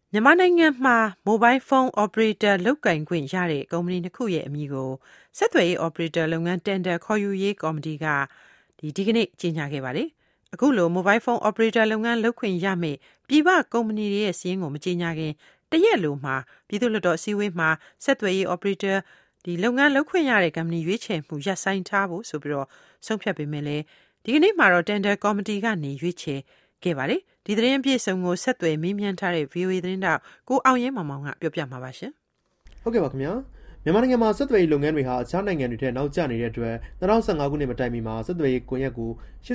မြန်မာနိုင်ငံမှာ Mobile Phone Operator လုပ်ကိုင်ခွင့်ရတဲ့ကုမ္ပဏီနှစ်ခုရဲ့အမည်ကိုဆက်သွယ်ရေး Operator လုပ်ငန်း Tender ခေါ်ယူရေးကော်မတီကဒီကနေ့ကြေညာခဲ့ပါတယ်။အခုလို Mobile Phone Operator လုပ်ငန်းလုပ်ခွင့်ရမယ့်ပြည်ပကုမ္ပဏီတွေရဲ့စာရင်းကိုမကြေညာခင်တရက်လိုမှာပြည်သူ့လွှတ်တော်အစည်းအဝေးမှာဆက်သွယ်ရေး Operator လုပ်ငန်းလုပ်ခွင့်ရတဲ့ကုမ္ပဏီရွေးချယ်မှုရပ်ဆိုင်းထားဖို့ဆိုပြီးဆုံးဖြတ်ပေမဲ့လည်းဒီကနေ့မှာတော့ Tender ကော်မတီကနေရွေးချယ်ခဲ့ပါတယ်။ဒီသတင်းပြည့်စုံကိုဆက်သွယ်မေးမြန်းထားတဲ့ VOA သတင်းတောက်ကိုအောင်ရဲမောင်မောင်ကပြောပြမှာပါရှင်။ဟုတ်ကဲ့ပါခင်ဗျာ။မြန်မာနိုင်ငံမှာဆက်သွယ်ရေးလုပ်ငန်းတွေဟာအခြားနိုင်ငံတွေထက်နောက်ကျနေတဲ့အတွက်2015ခုနှစ်မတိုင်မီမှာဆက်သွယ်ရေးကွန်ရက်ကို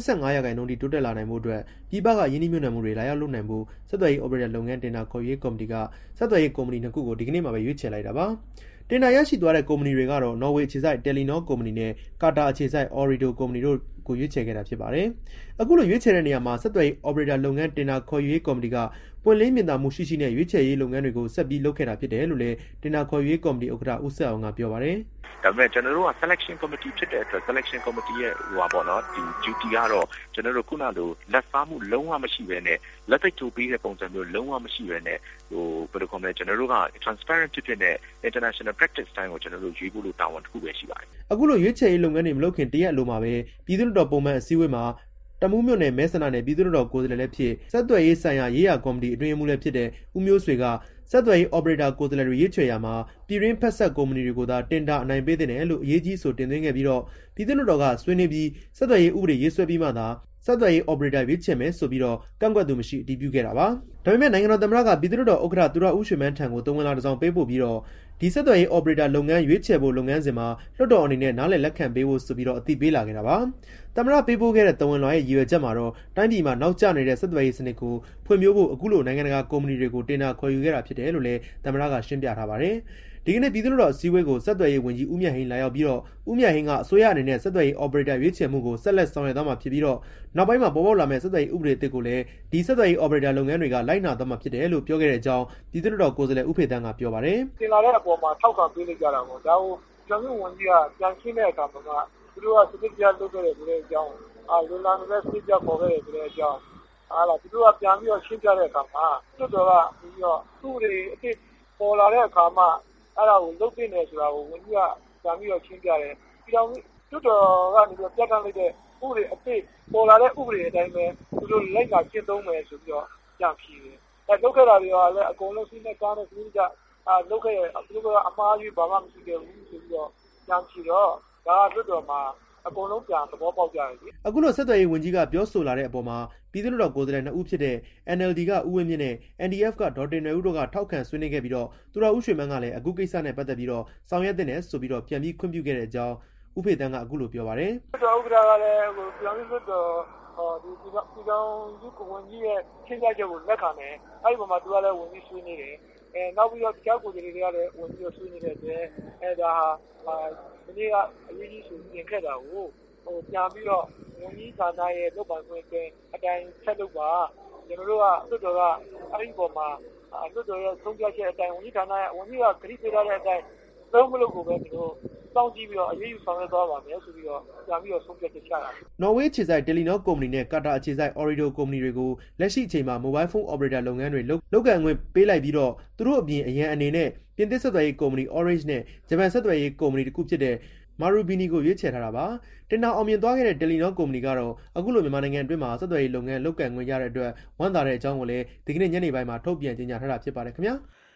85%ထိတိုးတက်လာနိုင်မှုအတွက်ပြည်ပကယင်းနှိမ့်ညွှန်နှံမှုတွေလာရောက်လုပ်နိုင်ဖို့ဆက်သွယ်ရေး Operator လုပ်ငန်းတင်ဒါခေါ်ရေးကော်မတီကဆက်သွယ်ရေးကုမ္ပဏီနှစ်ခုကိုဒီကနေ့မှာပဲရွေးချယ်လိုက်တာပါ။တင်ဒါရရှိသွားတဲ့ကုမ္ပဏီတွေကတော့နော်ဝေအခြေစိုက် Telenor ကုမ္ပဏီနဲ့ကာတာအခြေစိုက် Ooredoo ကုမ္ပဏီတို့ကိုရွေးချယ်ခဲ့တာဖြစ်ပါတယ်။အခုလိုရွေးချယ်တဲ့နေရာမှာဆက်သွယ်ရေး Operator လုပ်ငန်းတင်ဒါခေါ်ယူရေးကော်မတီကပွင့်လင်းမြင်သာမှုရှိရှိနဲ့ရွေးချယ်ရေးလုပ်ငန်းတွေကိုဆက်ပြီးလုပ်ခဲ့တာဖြစ်တယ်လို့လည်းတင်ဒါခေါ်ယူရေးကော်မတီဥက္ကဋ္ဌဦးဆက်အောင်ကပြောပါတယ်။ဒါပေမဲ့ကျွန်တော်တို့က selection committee ဖြစ်တဲ့အတွက် selection committee ရဲ့ဒီ duty ကတော့ကျွန်တော်တို့ခုနလိုလက်စားမှုလုံးဝမရှိဘဲနဲ့လက်သိတူပြီးတဲ့ပုံစံမျိုးလုံးဝမရှိဘဲနဲ့ဘယ်လိုခေါ်မလဲကျွန်တော်တို့က transparent ဖြစ်တဲ့ international practice တိုင်းကိုကျွန်တော်တို့ရွေးဖို့လို့တာဝန်တစ်ခုပဲရှိပါတယ်။အခုလိုရွေးချယ်ရေးလုပ်ငန်းတွေမလုပ်ခင်တရက်အလိုမှာပဲပြည်သူ့လွှတ်တော်ပုံမှန်အစည်းအဝေးမှာတမူးမြို့နယ်မဲဆန္ဒနယ်ပြည်သူ့လွှတ်တော်ကိုယ်စားလှယ်လည်းဖြစ်ဆက်သွယ်ရေးဆိုင်ရာရေးရာကော်မတီအတွင်းအမှုလည်းဖြစ်တဲ့ဦးမျိုးဆွေကဆက်သွယ်ရေး Operator ကိုယ်စားလှယ်တွေရွေးချယ်ရမှာပြည်ရင်းဖက်ဆက်ကုမ္ပဏီတွေကိုသာတင်ဒါအနိုင်ပေးတဲ့တယ်လို့အရေးကြီးဆိုတင်သွင်းခဲ့ပြီးတော့ပြည်သူ့လွှတ်တော်ကဆွေးနွေးပြီးဆက်သွယ်ရေးဥပဒေရေးဆွဲပြီးမှသာဆက်သွယ်ရေး Operator ရွေးချယ်မယ်ဆိုပြီးတော့ကန့်ကွက်သူမရှိအတည်ပြုခဲ့တာပါ။ဒါပေမဲ့နိုင်ငံတော်သမ္မတကပြည်သူ့လွှတ်တော်ဥက္ကဋ္ဌသူရဦးရွှေမန်းထံကိုသုံးဝင်လာတစ်စောင်ပေးပို့ပြီးတော့ဒီဆက်သွယ်ရေး Operator လုပ်ငန်းရွေးချယ်ဖို့လုပ်ငန်းစဉ်မှာလွှတ်တော်အနေနဲ့နားလည်လက်ခံပေးဖို့ဆိုပြီးတော့အသိပေးလာခဲ့တာပါ။သမ္မတပေးပို့ခဲ့တဲ့သုံးဝင်လွှာရဲ့ရည်ရွယ်ချက်မှာတော့တိုင်းပြည်မှာနောက်ကျနေတဲ့ဆက်သွယ်ရေးစနစ်ကိုဖွံ့ဖြိုးဖို့အခုလိုနိုင်ငံတကာကုမ္ပဏီတွေကိုတင်ဒါခေါ်ယူခဲ့တာဖြစ်တယ်လို့လည်းသမ္မတကရှင်းပြထားပါတယ်။ဒီကနေ့ပြည်သူ့လွှတ်တော်အစည်းအဝေးကိုဆက်သွယ်ရေးဝန်ကြီးဦးမြတ်ဟိန်းလာရောက်ပြီးတော့ဦးမြတ်ဟိန်းကအစိုးရအနေနဲ့ဆက်သွယ်ရေး Operator ရွေးချယ်မှုကိုဆက်လက်ဆောင်ရွက်သွားမှာဖြစ်ပြီးတော့နောက်ပိုင်းမှာပေါ်ပေါက်လာမယ့်ဆက်သွယ်ရေးဥပဒေအသစ်ကိုလည်းဒီဆက်သွယ်ရေး Operator လုပ်ငန်းတွေကလိုက်နာသွားမှာဖြစ်တယ်လို့ပြောခဲ့တဲ့အကြောင်းပြည်သူ့လွှတ်တော်ကိုယ်စားလှယ်ဦးဖေတန်းကပြောပါတယ်။တင်လာတဲ့အပေါ်မှာထောက်ခံပေးလိုက်ကြတာပေါ့။ဒါကိုကျွန်တော်ဝန်ကြီးကပြန်ရှင်းတဲ့အခါမှာသူတို့ကစနစ်ပြလုပ်ခဲ့တယ်ဆိုတဲ့အကြောင်းလူလာနေတဲ့စနစ်ပြပေါ်ခဲ့တယ်ဆိုတဲ့အကြောင်းသူတို့ကပြန်ပြီးတော့ရှင်းပြတဲ့အခါမှာသူတို့ကပြီးတော့သူ့တွေအစ်ပေါ်လာတဲ့အခါမှာအဲ့ဒါကိုလုပ်ပြနေဆိုတာကိုဝန်ကြီးကပြန်ပြီးတော့ရှင်းပြတယ်။ပြီးတော့သူတို့ကနေပြီးပြတ်ထန်လိုက်တဲ့ဥပဒေအစ်ပေါ်လာတဲ့ဥပဒေအတိုင်းပဲသူတို့လိုက်တာရှင်းသုံးမယ်ဆိုပြီးတော့ပြန်ဖြေတယ်။အဲလုပ်ခဲ့တာတွေကလည်းအကုန်လုံးစိနဲ့ကားနဲ့စိကြလုပ်ခဲ့သူတို့ကအမှားကြီးဘာမှမရှိခဲ့ဘူးဆိုပြီးတော့ပြန်ဖြေတော့ဒါကလွတ်တော်မှာအကုန်လုံးပြန်သဘောပေါက်ကြတယ်။အခုလိုဆက်သွယ်ရေးဝန်ကြီးကပြောဆိုလာတဲ့အပေါ်မှာပြည်သူ့လွှတ်တော်ကိုယ်စားလှယ်2ဦးဖြစ်တဲ့ NLD ကဦးဝင်းမြင့်နဲ့ NDF ကဒေါ်တင်နွယ်ဦးတို့ကထောက်ခံဆွေးနွေးခဲ့ပြီးတော့သူရဦးရွှေမန်းကလည်းအခုကိစ္စနဲ့ပတ်သက်ပြီးတော့ဆောင်ရွက်တဲ့နယ်ဆိုပြီးတော့ပြန်ပြီးခွင့်ပြုခဲ့တဲ့အကြောင်းဦးဖေတန်းကအခုလိုပြောပါတယ်။လွှတ်တော်ဥက္ကဋ္ဌကလည်းပြန်ပြီးလွှတ်တော်ဒီကောင်ကြီးကိုဝန်ကြီးရဲ့ရှင်းပြချက်ကိုလက်ခံတယ်။အဲဒီပုံမှာသူကလည်းဝန်ကြီးဆွေးနွေးတယ်။နောက်ပြီးတော့ကြောက်ကိုယ်တွေကလည်းဝန်ကြီးဆွေးနွေးတဲ့အတွက်ဒါဒီနေ့ကအရေးကြီးဆိုပြင်ခဲ့တာကိုပြန်ပြီးတော့ဝန်ကြီးဌာနရဲ့လုပ်ပိုင်ခွင့်အတိုင်းဆက်လုပ်ပါကျွန်တော်တို့ကလွှတ်တော်ကအဲဒီပုံမှာလွှတ်တော်ရဲ့ဆုံးဖြတ်ချက်အတိုင်းဝန်ကြီးဌာနရဲ့ဝန်ကြီးကခရီးပေးထားတဲ့အတိုင်းလုံးမလို့ကိုပဲကျွန်တော်စောင့်ကြည့်ပြီးတော့အရေးယူဆောင်ရွက်သွားပါမယ်ဆိုပြီးတော့ပြန်ပြီးတော့ဆုံးဖြတ်ချက်ချတာနော်ဝေးခြေဆိုင် Telenor ကုမ္ပဏီနဲ့ကာတာအခြေဆိုင် Ooredoo ကုမ္ပဏီတွေကိုလက်ရှိအချိန်မှာ Mobile Phone Operator လုပ်ငန်းတွေလုပ်ကိုင်ခွင့်ပေးလိုက်ပြီးတော့သူတို့အပြင်အရန်အနေနဲ့ပြင်သစ်ဆက်သွယ်ရေးကုမ္ပဏီ Orange နဲ့ဂျပန်ဆက်သွယ်ရေးကုမ္ပဏီတစ်ခုဖြစ်တဲ့Marubeni ကိုရွေးချယ်ထားတာပါ။တင်ဒါအောင်မြင်သွားခဲ့တဲ့ Telenor ကုမ္ပဏီကတော့အခုလိုမြန်မာနိုင်ငံအတွင်းမှာဆက်သွယ်ရေးလုပ်ငန်းလုပ်ကိုင်ခွင့်ရတဲ့အတွက်ဝမ်းသာတဲ့အကြောင်းကိုလည်းဒီကနေ့ညနေပိုင်းမှာထုတ်ပြန်ကြေညာထားတာဖြစ်ပါတယ်ခင်ဗျာ။